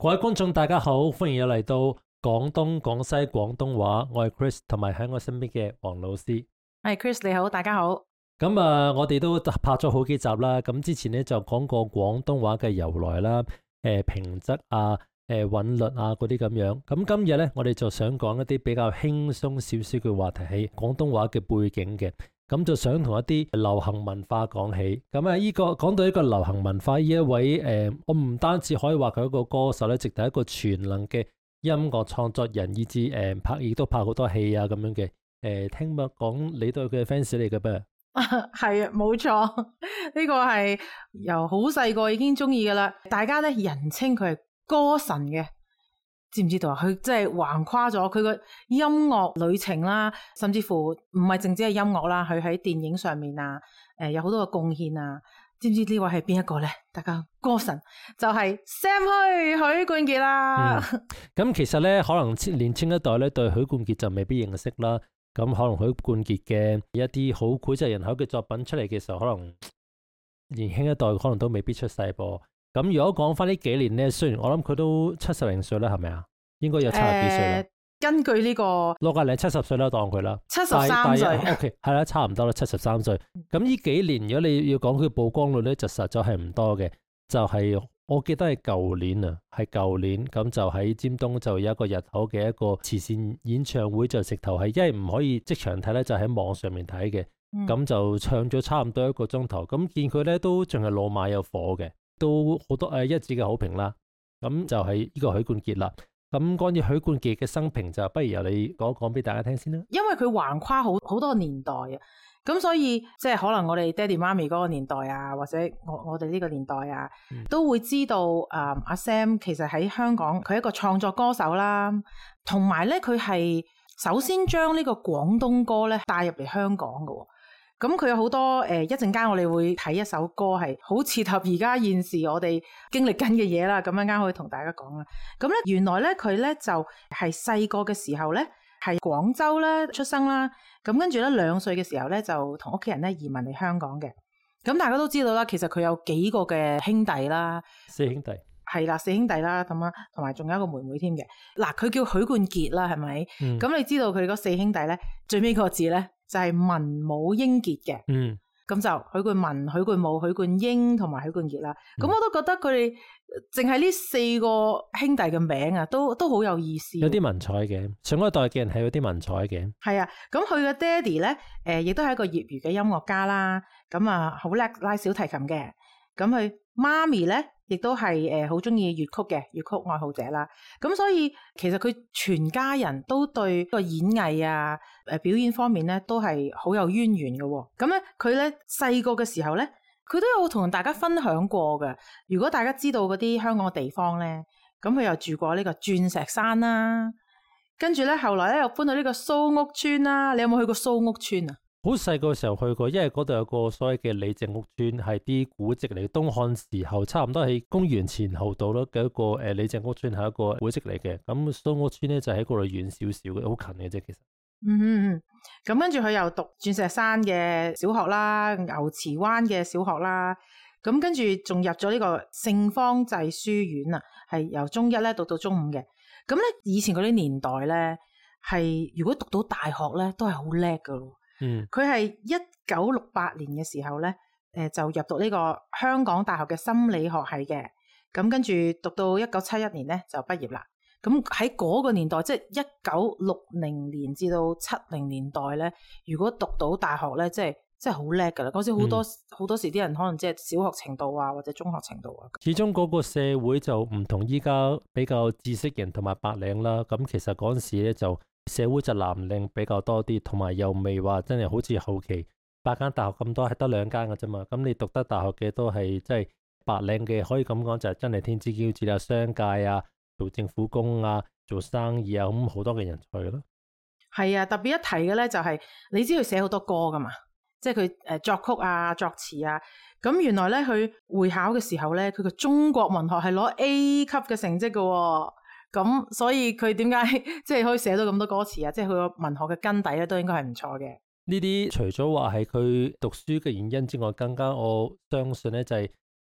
各位觀眾大家好，歡迎又嚟到廣東廣西廣東話，我係 Chris， 同埋喺我身邊嘅黃老師。 係 Chris 你好，大家好。 咁我哋都拍咗好幾集啦。咁之前咧就講過廣東話嘅由來啦，平仄啊，韻律啊嗰啲咁樣。咁今日咧，我哋就想講一啲比較輕鬆少少嘅話題，喺廣東話嘅背景嘅。咁就想同一啲流行文化講起。咁講到一個流行文化，呢一位我唔單止可以話佢一個歌手咧，直頭一個全能嘅音樂創作人，以至亦都拍好多戲啊咁樣嘅。聽講你都係佢嘅 fans 嚟嘅噃。 係啊，冇錯，呢個係由好細個已經中意噶啦。大家咧人稱佢係歌神嘅，知唔知道啊？佢真係橫跨咗佢個音樂旅程啦，甚至乎唔係淨止係音樂啦，佢喺電影上面啊，有好多嘅貢獻啊。知唔知呢位係邊一個咧？大家歌神就係 Sam 許冠傑啦。 咁其實咧，可能年輕一代咧對許冠傑就未必認識啦。咁可能許冠傑嘅一啲好膾炙人口嘅作品出嚟嘅時候，可能年輕一代可能都未必出世噃。咁如果講翻呢幾年咧，雖然我諗佢都70零歲啦，係咪啊？應該有70幾歲啦。 根據呢個攞隔離70歲啦，當佢啦 ，73歲。 OK， 係啦，差唔多啦，73歲。咁呢幾年如果你要講佢曝光率咧，就實在係唔多嘅。就係我記得係舊年啊，係舊年咁就喺尖東就有一個日頭嘅一個慈善演唱會，就直頭係因為唔可以即場睇咧，就喺網上面睇嘅。咁就唱咗差唔多1個鐘頭。咁見佢咧都仲係老馬有火嘅，都好多一致嘅好評啦。咁就係呢個許冠傑啦。咁關於許冠傑嘅生平，就不如由你講一講俾大家聽先啦。 因為佢橫跨好多個年代啊，咁所以即係可能我哋爹哋媽咪嗰個年代啊，或者我哋呢個年代啊，都會知道阿 Sam 其實喺香港佢係一個創作歌手啦，同埋咧佢係首先將呢個廣東歌咧帶入嚟香港嘅。咁佢有好多一陣間我哋會睇一首歌係好切合而家現時我哋經歷緊嘅嘢啦，咁陣間可以同大家講啦。咁咧原來咧佢咧就係細個嘅時候咧係廣州咧出生啦，咁跟住咧2歲嘅時候咧就同屋企人咧移民嚟香港嘅。咁大家都知道啦，其實佢有幾個嘅兄弟啦 ，4兄弟係啦，4兄弟啦，咁啊同埋仲有一個妹妹添嘅。嗱，佢叫許冠傑啦，係咪？咁你知道佢嗰4兄弟咧最尾個字咧就係文武英傑嘅。咁就許冠文、許冠武、許冠英同埋許冠傑啦。咁我都覺得佢哋淨係呢4個兄弟嘅名啊，都好有意思，有啲文采嘅。上一代嘅人係有啲文采嘅。 係啊，咁佢嘅爹哋咧，亦都係一個業餘嘅音樂家啦。咁啊，好叻拉小提琴嘅。咁佢媽咪咧，亦都係好中意粵曲嘅，粵曲愛好者啦。咁所以其實佢全家人都對個演藝啊、表演方面咧都係好有淵源嘅。咁咧佢咧細個嘅時候咧，佢都有同大家分享過嘅。如果大家知道嗰啲香港嘅地方咧，咁佢又住過呢個鑽石山啦，跟住咧後來咧又搬到呢個蘇屋村啦。你有冇去過蘇屋村啊？ 好細個時候去過，因為嗰度有個所謂嘅李鄭屋村，係啲古蹟嚟。東漢時候差唔多喺公元前後度咯嘅一個李鄭屋村係一個古蹟嚟嘅。咁蘇屋村咧就喺嗰度遠少少嘅，好近嘅啫其實。 咁跟住佢又讀鑽石山嘅小學啦，牛池灣嘅小學啦，咁跟住仲入咗呢個聖方濟書院啊，係由中1咧讀到中5嘅。咁咧以前嗰啲年代咧，係如果讀到大學咧都係好叻噶咯。佢係1968年嘅時候咧，就入讀呢個香港大學嘅心理學系嘅。咁跟住讀到1971年咧就畢業啦。咁喺嗰個年代，即係1960年至到70年代咧，如果讀到大學咧，即係好叻噶啦。嗰時好多時啲人可能即係小學程度啊，或者中學程度啊。 始終嗰個社會就唔同依家比較知識人同埋白領啦。咁其實嗰陣時咧就社會就藍領比較多啲，同埋又未話真係好似後期8間大學咁多，係得2間嘅啫嘛。咁你讀得大學嘅都係即係白領嘅，可以咁講就係真係天之驕子啦，商界啊，做政府工啊，做生意啊，咁好多嘅人才咯。 係啊，特別一提嘅咧就係你知佢寫好多歌噶嘛，即係佢作曲啊、作詞啊。咁原來咧佢會考嘅時候咧，佢個中國文學係攞 A 級嘅成績嘅喎。咁所以佢點解即係可以寫到咁多歌詞啊？即係佢個文學嘅根底咧，都應該係唔錯嘅。 呢啲除咗話係佢讀書嘅原因之外，更加我相信咧就係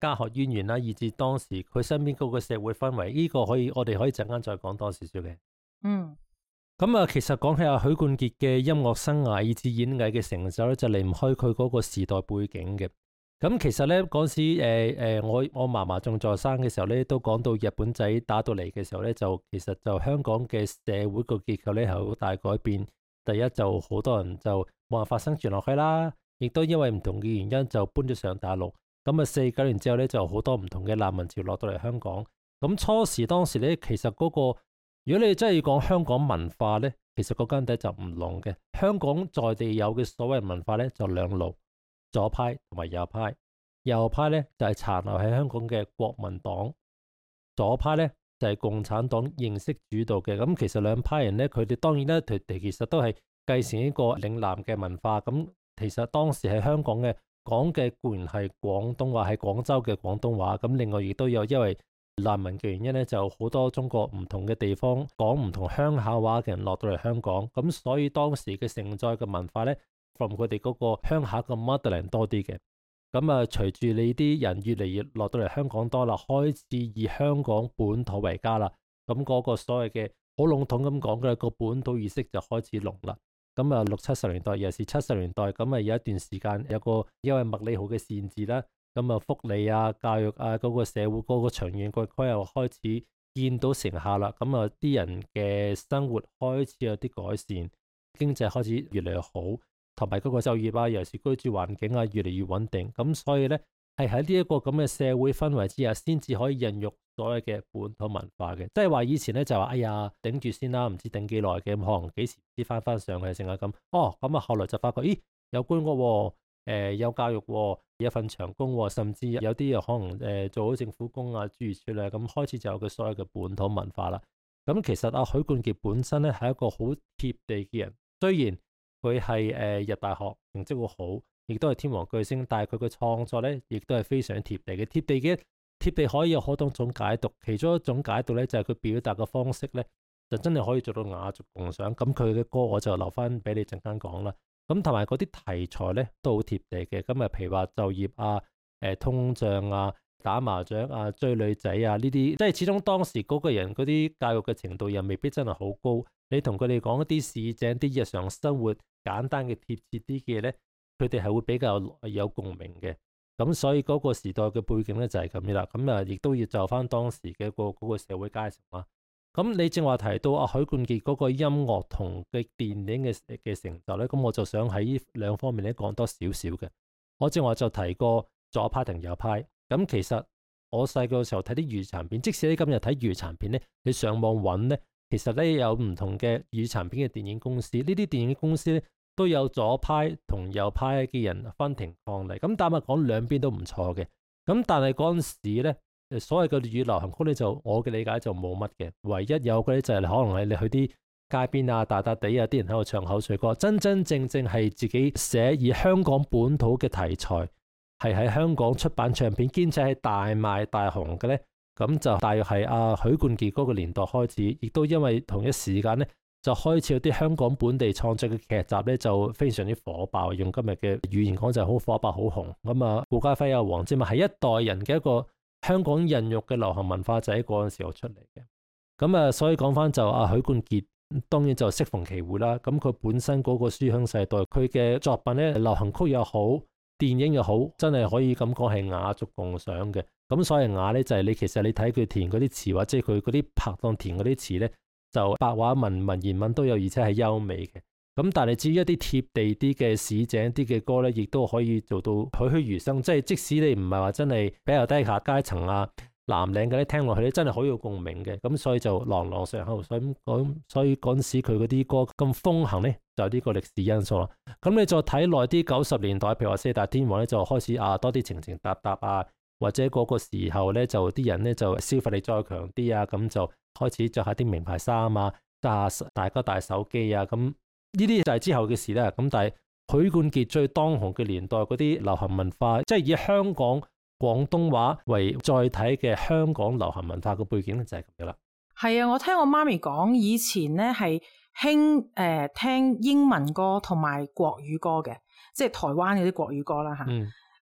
家學淵源啦，以至當時佢身邊嗰個社會氛圍，呢個我哋可以陣間再講多少少嘅。咁啊，其實講起阿許冠傑嘅音樂生涯以至演藝嘅成就咧，就離唔開佢嗰個時代背景嘅。咁其實咧嗰時我嫲嫲仲在生嘅時候咧，都講到日本仔打到嚟嘅時候咧，就其實就香港嘅社會個結構咧係好大改變。第一就好多人就冇辦法生存落去啦，亦都因為唔同嘅原因就搬咗上大陸。咁啊49年之後咧，就好多唔同嘅難民潮落到嚟香港。咁當時咧，其實嗰個如果你真係要講香港文化咧，其實個根底就唔濃嘅。香港在地有嘅所謂文化咧，就兩路，左派同埋右派。右派咧就係殘留喺香港嘅國民黨，左派咧就係共產黨形式主導嘅。咁其實兩派人咧，佢哋當然咧，佢哋其實都係繼承呢個嶺南嘅文化。咁其實當時喺香港嘅講嘅固然係廣東話，係廣州嘅廣東話。咁另外亦都有因為難民嘅原因咧，就好多中國唔同嘅地方講唔同鄉下話嘅人落到嚟香港。咁所以當時嘅承載嘅文化咧，from 佢哋嗰個鄉下嘅 motherland 多啲嘅。咁啊，隨住你啲人越嚟越落到嚟香港多啦，開始以香港本土為家啦。咁嗰個所謂嘅好籠統咁講嘅個本土意識就開始濃啦。咁啊，60、70年代，尤其是70年代，咁啊有一段時間有個因為麥理浩嘅善治啦，咁啊福利啊、教育啊嗰個社會嗰個長遠個規劃開始見到成效啦。咁啊啲人嘅生活開始有啲改善，經濟開始越嚟越好。同埋嗰個就業啊，尤其是居住環境啊，越嚟越穩定。咁所以咧，係喺呢一個咁嘅社會氛圍之下，先至可以孕育所謂嘅本土文化嘅。即係話以前咧就話，哎呀頂住先啦，唔知頂幾耐嘅，可能幾時先翻上去成啊咁。咁啊後來就發覺，咦有官屋喎，有教育喎，有份長工喎，甚至有啲又可能做好政府工啊諸如此類，咁開始就有個所謂嘅本土文化啦。咁其實阿許冠傑本身咧係一個好貼地嘅人，雖然佢係入大學成績好好，亦都係天王巨星，但係佢嘅創作咧，亦都係非常貼地嘅。貼地可以有好多種解讀，其中一種解讀咧就係佢表達嘅方式咧，就真係可以做到雅俗共賞。咁佢嘅歌我就留翻俾你陣間講啦。咁同埋嗰啲題材咧都好貼地嘅。咁啊，譬如話就業啊、通脹啊、打麻雀啊、追女仔啊呢啲，即係始終當時嗰個人嗰啲教育嘅程度又未必真係好高。你同佢哋講一啲市井啲日常生活簡單嘅貼切啲嘅咧，佢哋係會比較有共鳴嘅。咁所以嗰個時代嘅背景咧就係咁樣啦。咁啊，亦都要就翻當時嘅嗰個社會階層啦。咁你正話提到阿許冠傑嗰個音樂同嘅電影嘅成就咧，咁我就想喺呢兩方面咧講多少少嘅。我正話就提過左派同右派。咁其實我細個嘅時候睇啲粵語殘片，即使你今日睇粵語殘片咧，你上網揾咧。其實咧有唔同嘅粵語殘片嘅電影公司，呢啲電影公司咧都有左派同右派嘅人分庭抗禮。咁坦白講，兩邊都唔錯嘅。咁但係嗰陣時咧，所謂嘅粵語流行曲咧，就我嘅理解就冇乜嘅。唯一有嘅咧就係可能係你去啲街邊啊、大笪地啊，啲人喺度唱口水歌，真真正正係自己寫以香港本土嘅題材，係喺香港出版唱片，兼且係大賣大紅嘅咧。咁就大約係阿許冠傑嗰個年代開始，亦都因為同一時間咧，就開始有啲香港本地創作嘅劇集咧，就非常之火爆。用今日嘅語言講就係好火爆、好紅。咁啊，顧嘉輝啊、黃霑啊，係一代人嘅一個香港孕育嘅流行文化就喺嗰陣時候出嚟嘅。咁啊，所以講翻就阿許冠傑，當然就適逢其會啦。咁佢本身嗰個書香世代，佢嘅作品咧，流行曲又好，電影又好，真係可以咁講係雅俗共賞嘅。咁所謂雅咧就係其實你睇佢填嗰啲詞或者佢嗰啲拍檔填嗰啲詞咧，就白話文、文言文都有，而且係優美嘅。咁但係至於一啲貼地啲嘅市井啲嘅歌咧，亦都可以做到栩栩如生。即係即使你唔係話真係比較低下階層啊、藍領嗰啲聽落去咧，真係好有共鳴嘅。咁所以就朗朗上口。所以嗰陣時佢嗰啲歌咁風行咧，就呢個歷史因素啦。咁你再睇耐啲90年代，譬如話四大天王咧，就開始多啲情情搭搭啊。或者嗰個時候咧，就啲人咧就消費力再強啲啊，咁就開始着下啲名牌衫啊，大家大手機啊，咁呢啲就係之後嘅事啦。咁但係許冠傑最當紅嘅年代嗰啲流行文化，即係以香港廣東話為載體嘅香港流行文化嘅背景就係咁樣啦。 係啊，我聽我媽咪講，以前咧係興聽英文歌同埋國語歌嘅，即係台灣嗰啲國語歌啦嚇。咁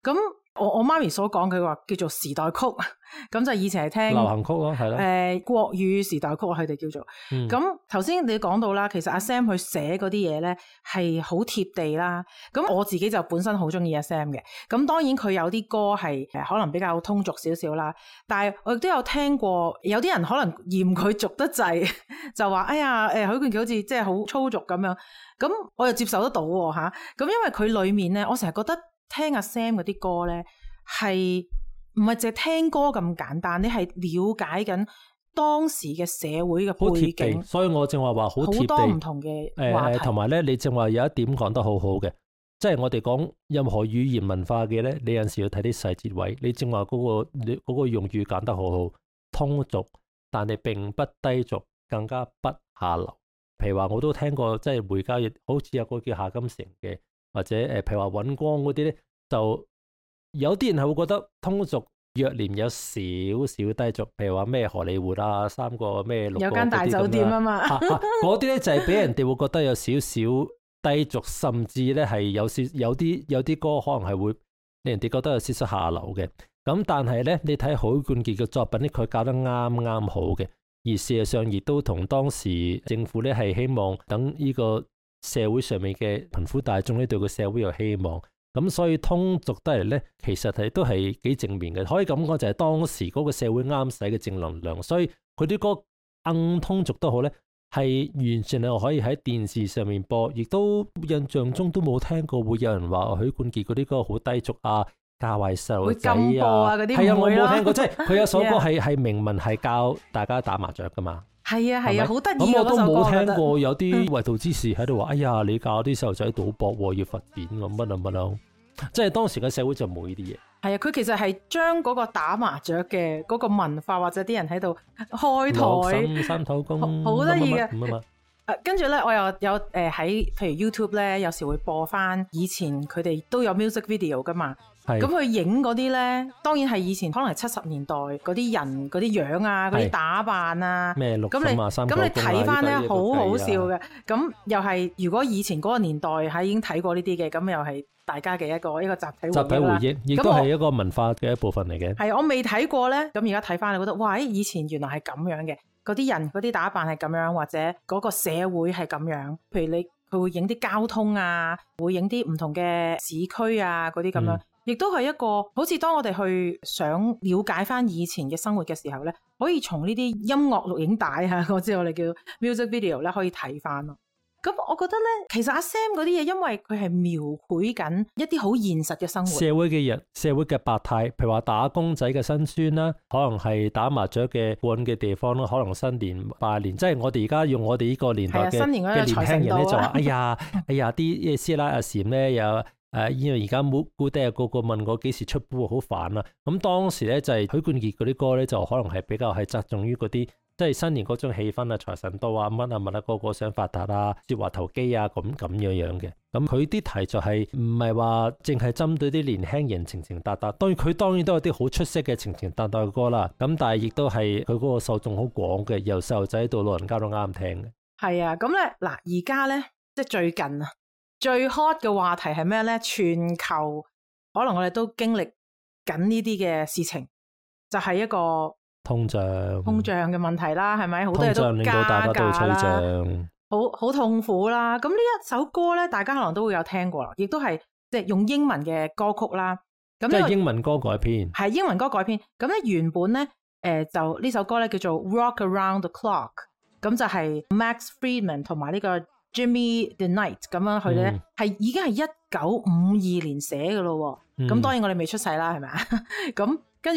我媽咪所講佢話叫做時代曲，咁就以前係聽流行曲咯，係咯。 國語時代曲佢哋叫做。咁頭先你講到啦，其實阿 Sam 佢寫嗰啲嘢咧係好貼地啦。咁我自己就本身好中意阿 Sam 嘅。咁當然佢有啲歌係可能比較通俗少少啦，但係我亦都有聽過有啲人可能嫌佢俗得滯，就話哎呀許冠傑好似即係好粗俗咁樣。咁我又接受得到喎嚇。咁因為佢裡面咧，我成日覺得聽阿 Sam 嗰啲歌咧係唔係淨係聽歌咁簡單？你係了解緊當時嘅社會嘅背景， 所以我正話好貼地， 好多唔同嘅話題。 同埋咧，你正話有一點講得好好嘅，即係我哋講任何語言文化嘅咧，你有陣時要睇啲細節位。你正話嗰個用語揀得好好，通俗，但係並不低俗，更加不下流。譬如話我都聽過，即係回家亦好似有個叫夏金城嘅，或者譬如話尹光嗰啲咧，就有啲人係會覺得通俗若廉有少少低俗，譬如話咩荷里活啊，三個咩六個有間大酒店啊嘛， 嗰啲咧就係俾人哋會覺得有少少低俗，甚至咧係有啲歌可能係會令人哋覺得有少少下流嘅。咁但係咧，你睇許冠傑嘅作品咧，佢搞得啱啱好嘅。而事實上亦都同當時政府咧係希望等呢個社會上面嘅貧苦大眾咧對個社會有希望，咁所以通俗得嚟咧，其實都係幾正面嘅，可以咁講就係當時嗰個社會啱使嘅正能量，所以佢啲歌通俗都好咧，係完全係可以喺電視上面播，亦都印象中都冇聽過會有人話許冠傑嗰啲歌好低俗啊。教壞細路仔啊！係啊，我冇聽過，即係佢有首歌係明文係教大家打麻雀噶嘛。 係啊，好得意。 咁我都冇聽過有啲為徒之士喺度話：哎呀，你教啲細路仔賭博喎，要罰錢咁乜啊！即係當時嘅社會就冇呢啲嘢。 係啊，佢其實係將嗰個打麻雀嘅嗰個文化或者啲人喺度開台， 三頭功， 好得意嘅。跟住咧，我又有喺譬如 YouTube 咧，有時會播翻以前佢哋都有 music video 噶嘛。咁佢影嗰啲咧，當然係以前可能係70年代嗰啲人嗰啲樣啊，嗰啲打扮啊， 咩六咁你睇翻咧，好好笑嘅。咁又係如果以前嗰個年代係已經睇過呢啲嘅，咁又係大家嘅一個集體回憶，亦都係一個文化嘅一部分嚟嘅。 係我未睇過咧，咁而家睇翻，你覺得哇！以前原來係咁樣嘅，嗰啲人嗰啲打扮係咁樣，或者嗰個社會係咁樣。譬如佢會影啲交通啊，會影啲唔同嘅市區啊嗰啲咁樣。亦都係一個好似當我哋去想了解翻以前嘅生活嘅時候咧，可以從呢啲音樂錄影帶啊，我知我哋叫 music video 咧，可以睇翻咯。咁我覺得咧，其實阿 Sam 嗰啲嘢，因為佢係描繪緊一啲好現實嘅生活， 社會嘅人、社會嘅百態，譬如話打工仔嘅辛酸啦，可能係打麻雀嘅玩嘅地方啦，可能新年拜年，即係我哋而家用我哋呢個年代嘅年輕人咧，就話哎呀啲師奶阿禪咧又。因為而家冇姑爹個個問我幾時出煲，好煩啊！咁當時咧就係許冠傑嗰啲歌咧，就可能係比較係側重於嗰啲即係新年嗰種氣氛啊，財神到啊，乜啊，個個想發達啊，說話投機啊，咁樣嘅。咁佢啲題材係唔係話淨係針對啲年輕人情情達達，佢當然都有啲好出色嘅情情達達嘅歌啦。咁但係亦都係佢嗰個受眾好廣嘅，由細路仔到老人家都啱聽嘅。 係啊，咁咧嗱，而家咧即係最近啊。最 hot 嘅話題係咩咧？全球可能我哋都經歷緊呢啲嘅事情，就係一個通脹嘅問題啦，係咪？好多嘢都加價啦，好痛苦啦。咁呢一首歌咧，大家可能都會有聽過啦，亦都係即係用英文嘅歌曲啦。咁即係英文歌改編， 係英文歌改編。咁咧原本咧，就呢首歌咧叫做 Rock Around the Clock， 咁就係 Max Friedman 同埋呢個Jimmy the Knight 咁樣去咧，係已經係1952年寫嘅咯。咁當然我哋未出世啦，係咪啊？咁跟住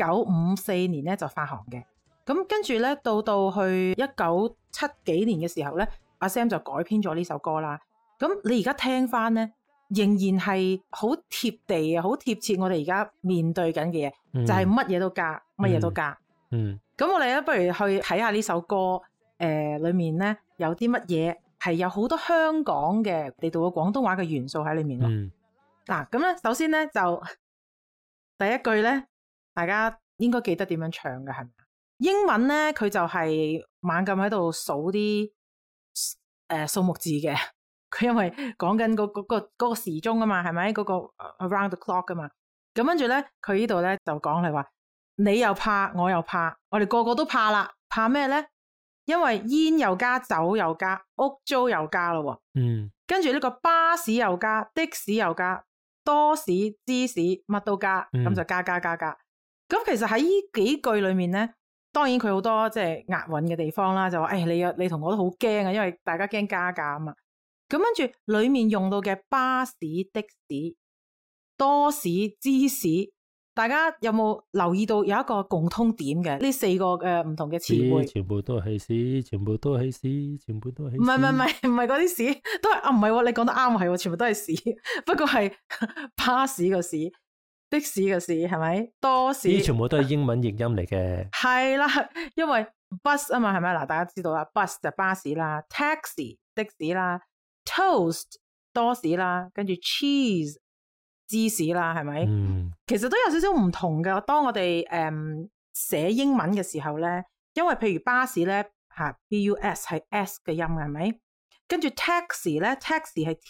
1954年咧就發行嘅。咁跟住咧到去1970幾年嘅時候咧，阿 Sam 就改編咗呢首歌啦。咁你而家聽翻咧，仍然係好貼地啊，好貼切我哋而家面對緊嘅嘢，就係乜嘢都加，乜嘢都加。咁我哋咧不如去睇下呢首歌，裏面咧有啲乜嘢。係有好多香港嘅地道嘅廣東話嘅元素喺裏面咯。嗱，咁咧首先咧就第一句咧，大家應該記得點樣唱嘅係咪？英文咧佢就係猛咁喺度數啲數目字嘅。佢因為講緊嗰個時鐘啊嘛，係咪嗰個 around the clock 啊嘛？ 咁跟住咧，佢呢度咧就講係話，你又怕，我又怕，我哋個個都怕啦。怕咩咧？因為煙又加，酒又加，屋租又加咯。跟住呢個巴士又加，的士又加，多士、芝士乜都加，咁就加。咁其實喺呢幾句裏面咧，當然佢好多即係押韻嘅地方啦，就話你同我都好驚啊，因為大家驚加價啊嘛。咁跟住裏面用到嘅巴士、的士、多士、芝士，大家有冇留意到有一個共通點嘅？呢四個唔同嘅詞彙， 全部都係屎，全部都係屎，全部都係屎。 唔係嗰啲屎，都係唔係你講得啱係，全部都係屎，不過係巴士嘅屎、的士嘅屎，係咪？多士呢全部都係英文譯音嚟嘅。 係啦，因為 bus 啊嘛，係咪嗱？大家知道啦 ，bus 就巴士啦 ，taxi 的士啦 ，toast 多士啦，跟住 cheese 芝士啦，係咪？其實都有少少唔同嘅。當我哋寫英文嘅時候咧，因為譬如巴士咧吓 bus 係 s 嘅音嘅，係咪？跟住 taxi 咧 taxi 係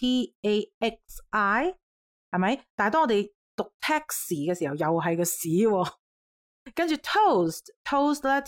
taxi 係咪？但係當我哋讀 taxi 嘅時候，又係個屎喎。跟住 toast 咧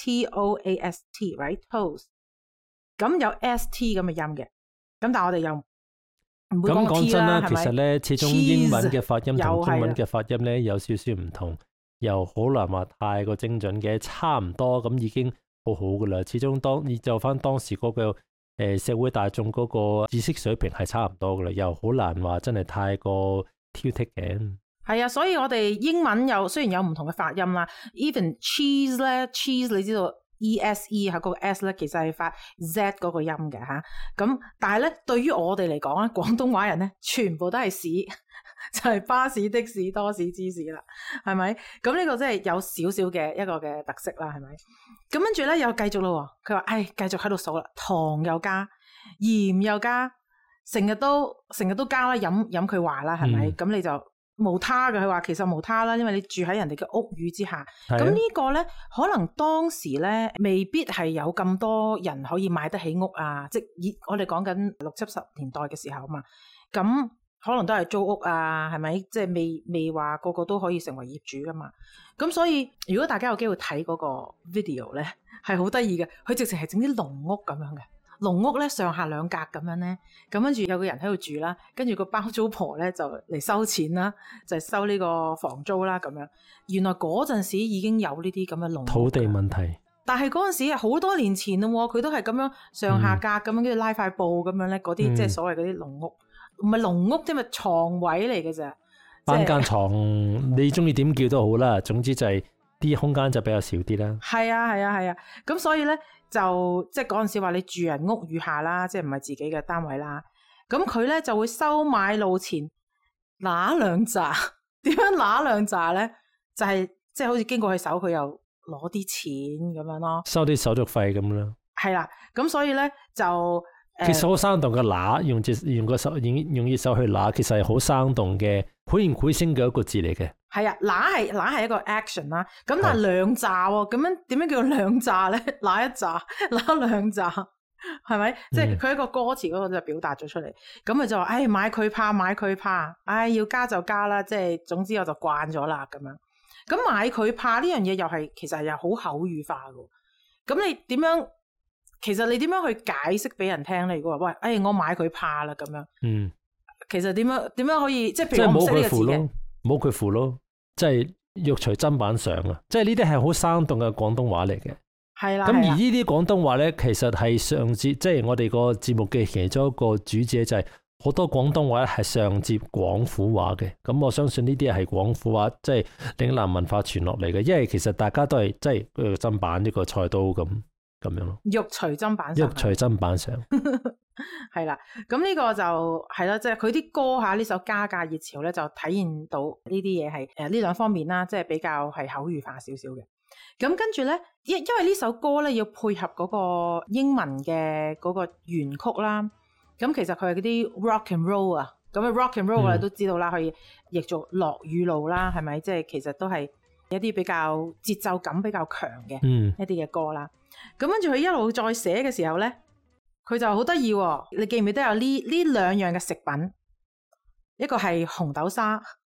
toast right toast 咁有 st 咁嘅音嘅，咁但係我哋又唔會講 T 講真啦， 係咪？ 其實咧始終英文嘅發音同中文嘅發音咧有少少唔同，又好難話太過精準嘅，差唔多咁已經好好噶啦。始終就翻當時嗰個社會大眾嗰個知識水平係差唔多噶啦，又好難話真係太過挑剔嘅。係啊，所以我哋英文雖然有唔同嘅發音啦 ，even cheese 咧 cheese 你知道 E-S-E 係嗰個 S 咧，其實係發 Z 嗰個音嘅吓。咁但係咧，對於我哋嚟講咧，廣東話人咧，全部都係屎，就係巴士、的士、多士、芝士啦，係咪？咁呢個真係有少少嘅一個嘅特色啦，係咪？咁跟住咧又繼續咯，佢話繼續喺度數啦，糖又加，鹽又加，成日都加啦，飲佢話啦，係咪？咁你就無他嘅，佢話其實無他啦，因為你住喺人哋嘅屋宇之下，咁呢個咧可能當時咧未必係有咁多人可以買得起屋啊，即係我哋講緊60-70年代嘅時候嘛，咁可能都係租屋啊，係咪？即係未話個個都可以成為業主噶嘛，咁所以如果大家有機會睇嗰個 video 咧，係好得意嘅，佢直情係整啲籠屋咁樣嘅。籠屋咧上下兩格咁樣咧，咁跟住有個人喺度住啦，跟住個包租婆咧就嚟收錢啦，就係收呢個房租啦咁樣。原來嗰陣時已經有呢啲咁嘅籠屋。土地問題。但係嗰陣時係好多年前咯，佢都係咁樣上下格咁樣，跟住拉塊布咁樣咧，嗰啲即係所謂嗰啲籠屋，唔係籠屋，即係床位嚟嘅咋。搬間床，你中意點叫都好啦，總之就係啲空間就比較少啲啦。係啊，咁所以咧。就即係嗰陣時話你住人屋宇下啦，即係唔係自己嘅單位啦。咁佢咧就會收買路錢拿兩扎，點樣拿兩扎咧？就係即係好似經過佢手，佢又攞啲錢咁樣咯，收啲手續費咁啦。係啦，咁所以咧就其實好生動嘅拿，用個手用隻手去拿，其實係好生動嘅，繪形繪聲嘅一個字嚟嘅。係啊，拿係一個 action 啦，咁但係兩扎喎，咁樣點樣叫兩扎咧？拿一扎，拿兩扎，係咪？即係佢喺個歌詞嗰度就表達咗出嚟，咁咪就話，買佢怕，要加就加啦，即係總之我就慣咗啦咁樣。咁買佢怕呢樣嘢又係其實又好口語化嘅，咁你點樣？其實你點樣去解釋俾人聽咧？如果話喂，我買佢怕啦咁樣，其實點樣可以即係譬如我唔識呢個字嘅。冇佢符咯，即係肉隨砧板上啊！即係呢啲係好生動嘅廣東話嚟嘅。係啦。咁而呢啲廣東話咧，其實係上接，即係我哋個節目嘅其中一個主旨就係好多廣東話係上接廣府話嘅。咁我相信呢啲係廣府話，即係嶺南文化傳落嚟嘅。因為其實大家都係即係個砧板一個菜刀咁樣咯。肉隨砧板上。肉隨砧板上。係啦，咁呢個就係啦，即係佢啲歌吓呢首加價熱潮咧，就體現到呢啲嘢係呢兩方面啦，即係比較係口語化少少嘅。咁跟住咧，因為呢首歌咧要配合嗰個英文嘅嗰個原曲啦，咁其實佢係嗰啲 rock and roll 啊，咁 rock and roll 我哋都知道啦，可以譯做落雨路啦，係咪？即係其實都係一啲比較節奏感比較強嘅一啲嘅歌啦。咁跟住佢一路再寫嘅時候咧。佢就好得意喎，你記唔記得有呢兩樣嘅食品？一個係紅豆沙，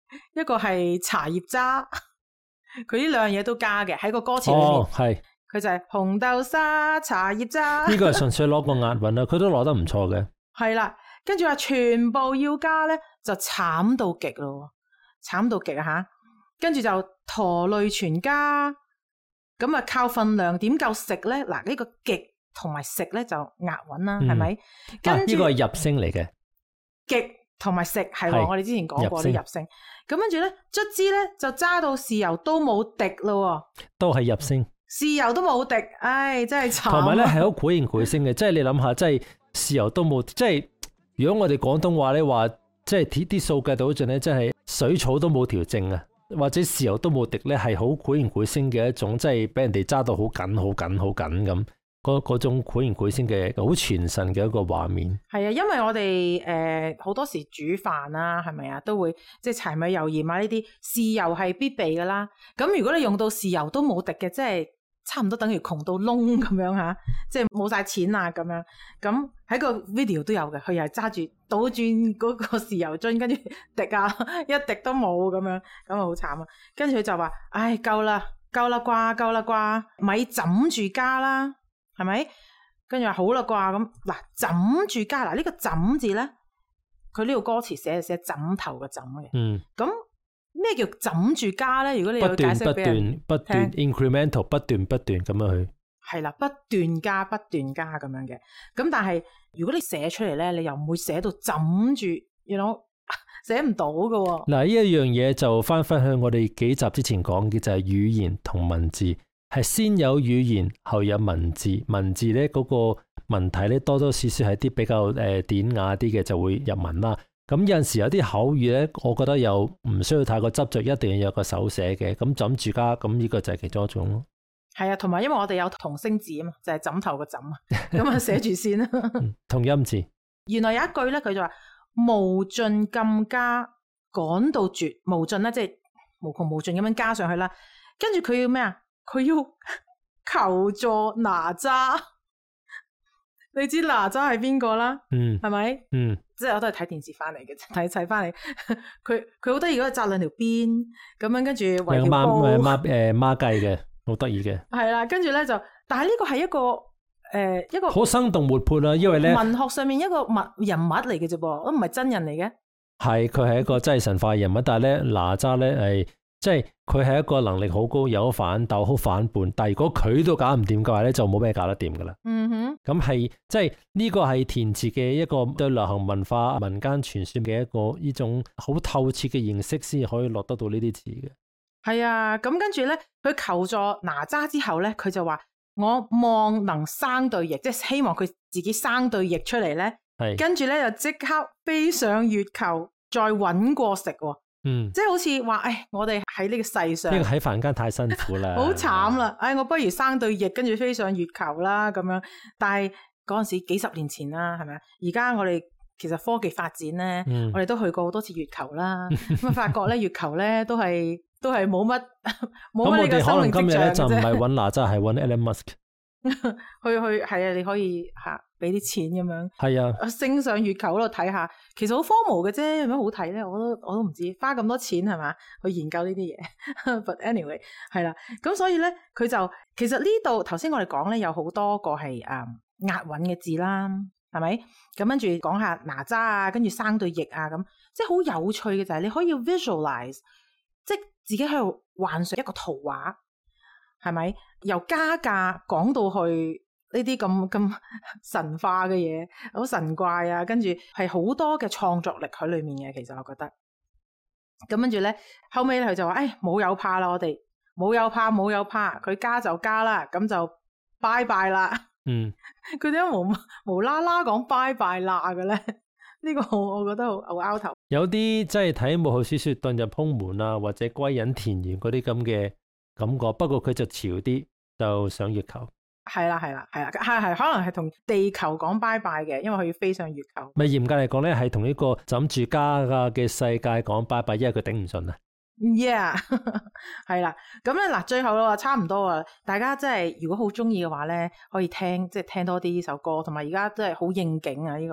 一個係茶葉渣，佢呢兩樣嘢都加嘅喺個歌詞裏面。 係佢就係紅豆沙、茶葉渣。 呢個係純粹攞個押韻啦，佢都攞得唔錯嘅。 係啦，跟住話全部要加咧，就慘到極咯，慘到極啊吓！跟住就陀累全家，咁啊靠份量點夠食咧？嗱，呢個極同埋食咧就押韻啦，係咪？跟住呢個係入聲嚟嘅， 極同埋食係我哋之前講過啲入聲。咁跟住咧，卒之咧就揸到豉油都冇滴咯， 都係入聲。 豉油都冇滴，唉，真係慘。 同埋咧係好繪形繪聲嘅，即係你諗下，即係豉油都冇，即係如果我哋廣東話咧話，即係啲數計到盡咧，即係水草都冇調正啊，或者豉油都冇滴咧，係好繪形繪聲嘅一種，即係俾人哋揸到好緊、好緊、好緊咁，嗰種繪形繪聲嘅好傳神嘅一個畫面。 係啊，因為我哋好多時煮飯啊，係咪啊，都會即係柴米油鹽啊呢啲豉油係必備噶啦。咁如果你用到豉油都冇滴嘅，即係差唔多等於窮到窿咁樣吓，即係冇晒錢啊咁樣。咁喺個 video 都有嘅，佢又係揸住倒轉嗰個豉油樽，跟住滴啊，一滴都冇咁樣，咁啊好慘啊。跟住佢就話：唉，夠啦，夠啦啩，夠啦啩，咪枕住加啦，係咪？跟住話好啦啩，咁嗱枕住加嗱呢個枕字咧，佢呢個歌詞寫枕頭嘅枕嘅。咁咩叫枕住加咧？如果你要解釋俾人不斷 incremental 不斷咁樣去係啦，不斷加咁樣嘅。咁但係如果你寫出嚟咧，你又唔會寫到枕住寫唔到噶。 嗱，呢一樣嘢就翻去我哋幾集之前講嘅，就係語言同文字係先有語言後有文字。文字咧嗰個文體咧多多少少係啲比較典雅啲嘅，就會入文啦。咁有陣時有啲口語咧，我覺得又唔需要太過執着，一定要有個手寫嘅。咁枕住加，咁呢個就係其中一種咯。 係啊，同埋因為我哋有同聲字啊嘛，就係枕頭個枕啊，咁啊寫住先啦。 同音字。 原來有一句咧，佢就話無盡咁加，趕到絕，無盡咧即係無窮無盡咁樣加上去啦。跟住佢要咩啊？佢要求助哪吒。你知哪吒係邊個啦？係咪？即係我都係睇電視翻嚟嘅，睇翻嚟。佢好得意，嗰個紮兩條辮咁樣，跟住圍條布孖雞嘅，好得意嘅。 係啦，跟住咧就，但係呢個係一個好生動活潑啦，因為咧文學上面一個人物嚟嘅啫噃，都唔係真人嚟嘅。 係，佢係一個真係神化人物，但係咧哪吒咧係。即係佢係一個能力好高，有反斗好反叛，但係如果佢都搞唔掂嘅話咧，就冇咩搞得掂噶啦。咁係即係呢個係填詞嘅一個對流行文化、民間傳說嘅一個呢種好透徹嘅認識，先可以落得到呢啲詞嘅。 係啊，咁跟住咧，佢求助哪吒之後咧，佢就話我望能生對翼，即係希望佢自己生對翼出嚟咧。係跟住咧就即刻飛上月球，再搵過食。即係好似話，我哋喺呢個世上， 呢個喺凡間太辛苦啦， 好慘啦！我不如生對翼，跟住飛上月球啦咁樣。但係嗰陣時幾十年前啦，係咪啊？而家我哋其實科技發展咧，我哋都去過好多次月球啦。咁啊，發覺咧月球咧都係冇乜呢個生命跡象嘅啫。咁我哋可能今日咧就唔係搵哪吒，係搵 Elon Musk。去係啊，你可以俾啲錢咁樣，係啊，升上月球嗰度睇下，其實好荒謬嘅啫，有咩好睇咧？我都唔知，花咁多錢係嘛去研究呢啲嘢。But anyway 係啦，咁所以咧佢就其實呢度頭先我哋講咧有好多個係押韻嘅字啦，係咪？咁跟住講下哪吒啊，跟住生對翼啊，咁即係好有趣嘅就係你可以 visualize，即係自己喺度幻想一個圖畫。係咪由加價講到去呢啲咁神化嘅嘢，好神怪啊！跟住係好多嘅創作力喺裏面嘅，其實我覺得。咁跟住咧，後尾佢就話：冇有怕啦，我哋冇有怕，佢加就加啦，咁就拜拜啦。佢點解無啦啦講拜拜啦嘅咧？呢個我覺得好拗頭。有啲即係睇武俠小說遁入空門啊，或者歸隱田園嗰啲咁嘅感覺，不過佢就潮啲，就上月球。係啦，可能係同地球講拜拜嘅，因為佢要飛上月球。咪嚴格嚟講咧，係同呢個枕住加嘅世界講拜拜，因為佢頂唔順啊。Yeah， 係啦，咁咧嗱，最後咯，差唔多啊。大家真係如果好中意嘅話咧，可以聽多啲呢首歌，同埋而家真係好應景啊！呢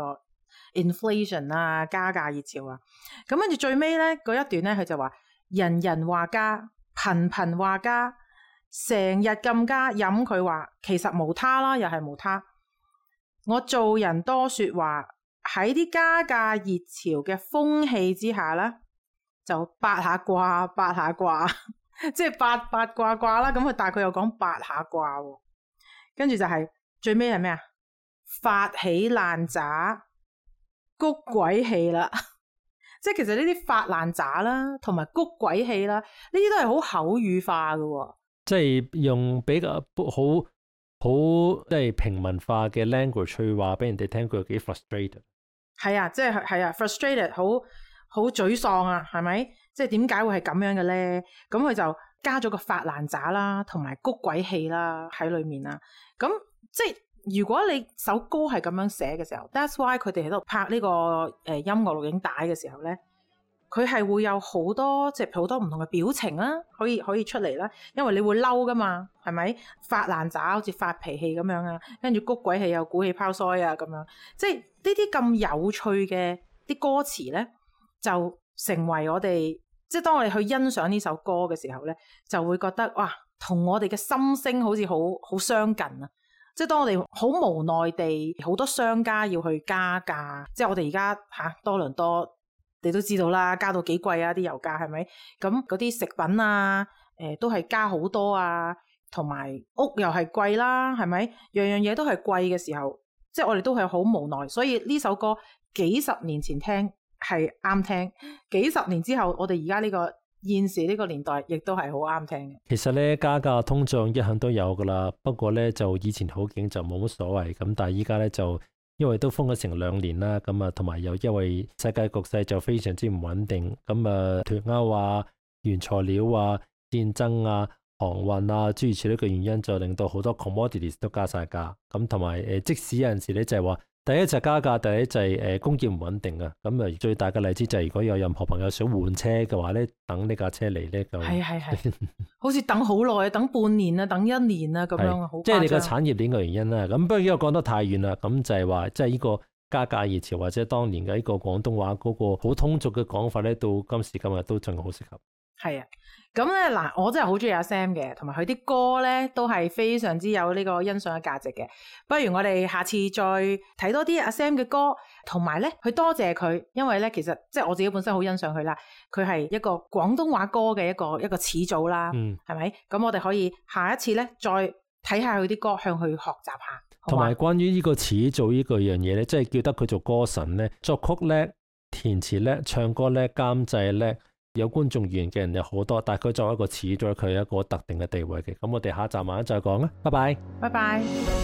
inflation 啊，加價熱潮啊。咁跟住最尾咧嗰一段咧，佢就話人人話加，頻頻話加，成日咁加，飲佢話其實無他啦，又係無他。我做人多說話，喺啲加價熱潮嘅風氣之下咧，就八下卦，即係八卦啦。咁佢但係佢又講八下卦喎，跟住就係最尾係咩啊？發起爛渣，谷鬼氣啦。即係其實呢啲發爛渣啦，同埋谷鬼氣啦，呢啲都係好口語化嘅。 即係用比較好即係平民化嘅 language 去話俾人哋聽佢有幾 frustrated。 係啊，即係frustrated，好沮喪啊，係咪？即係點解會係咁樣嘅咧？咁佢就加咗個發爛渣啦，同埋谷鬼氣啦喺裏面啦。咁即係如果你首歌係咁樣寫嘅時候 ，that's why 佢哋喺度拍呢個音樂錄影帶嘅時候咧，佢係會有好多即係好多唔同嘅表情啦，可以出嚟啦。因為你會嬲噶嘛，係咪？發爛渣好似發脾氣咁樣啊，跟住谷鬼氣又鼓氣拋腮啊咁樣，即係呢啲咁有趣嘅啲歌詞咧，就成為我哋即係當我哋去欣賞呢首歌嘅時候咧，就會覺得哇，同我哋嘅心聲好似好相近啊！即係當我哋好無奈地，好多商家要去加價，即係我哋而家多倫多，你都知道啦，加到幾貴啊啲油價係咪？咁嗰啲食品啊，都係加好多啊，同埋屋又係貴啦，係咪？樣樣嘢都係貴嘅時候，即係我哋都係好無奈。所以呢首歌幾十年前聽係啱聽，幾十年之後我哋而家呢個現時呢個年代亦都係好啱聽嘅。 其實咧加價通脹一向都有噶啦，不過咧就以前好勁就冇乜所謂咁，但係依家咧就因為都封咗成2年啦，咁啊同埋又因為世界局勢就非常之唔穩定，咁啊脫歐啊、原材料啊、戰爭啊、航運啊諸如此類嘅原因，就令到好多 commodities 都加晒價，咁同埋即使有陣時咧就係話。第一就加價，第一就係供應唔穩定啊！咁啊，最大嘅例子就係如果有任何朋友想換車嘅話咧，等呢架車嚟咧就係， 好似等好耐，等半年啊，等1年啊咁樣啊，好誇張。 即係你個產業鏈嘅原因啦。咁不過因為講得太遠啦，咁就係話即係呢個加價熱潮或者當年嘅呢個廣東話嗰個好通俗嘅講法咧，到今時今日都仲好適合。 係啊，咁咧嗱，我真係好中意阿 Sam 嘅，同埋佢啲歌咧都係非常之有呢個欣賞嘅價值嘅。不如我哋下次再睇多啲阿 Sam 嘅歌，同埋咧去多謝佢，因為咧其實即係我自己本身好欣賞佢啦。佢係一個廣東話歌嘅一個始祖啦，係咪？咁我哋可以下一次咧再睇下佢啲歌，向佢學習下。 同埋關於呢個始祖呢個樣嘢咧，即係叫得佢做歌神咧，作曲叻、填詞叻、唱歌叻、監製叻。有觀眾緣嘅人有好多，但係佢作為一個始祖，佢有一個特定嘅地位嘅。咁我哋下一集慢慢再講啦，拜拜。 拜拜。